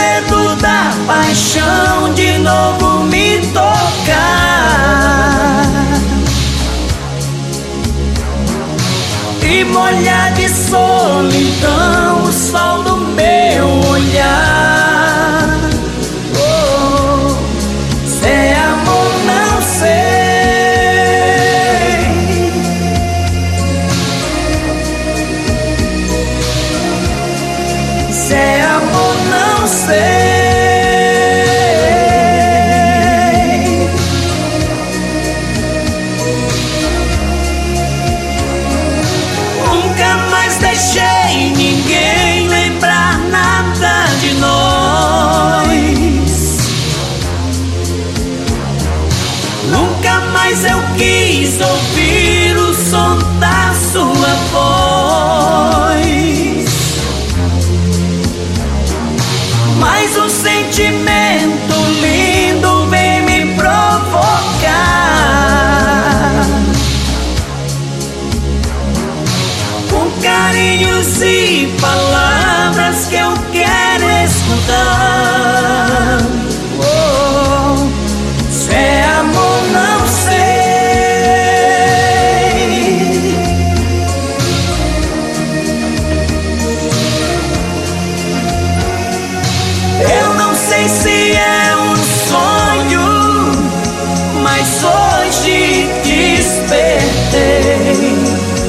medo da paixão de novo me tocar e molhar de solidão o sol do meu olhar. Oh, se é amor não sei, se é amor não sei. Deixei ninguém lembrar nada de nós. Nunca mais eu quis ouvir o som da sua voz, mas um sentimento lindo vem me provocar, carinhos e palavras que eu quero escutar. Oh, se é amor não sei, eu não sei se é um sonho, mas hoje despertei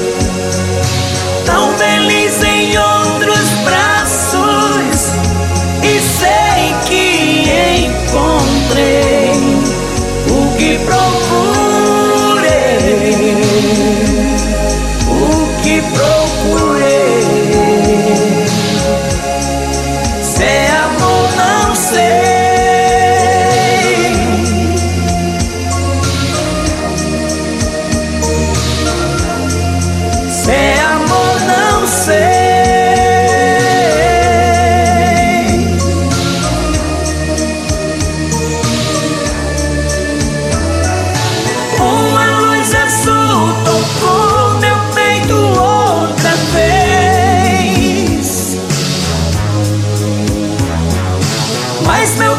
tão feliz em outros braços, e sei que encontrei o que procurei, o que procurei. Se é amor não sei, se é amor não sei. Uma luz azul tocou meu peito outra vez, mas meu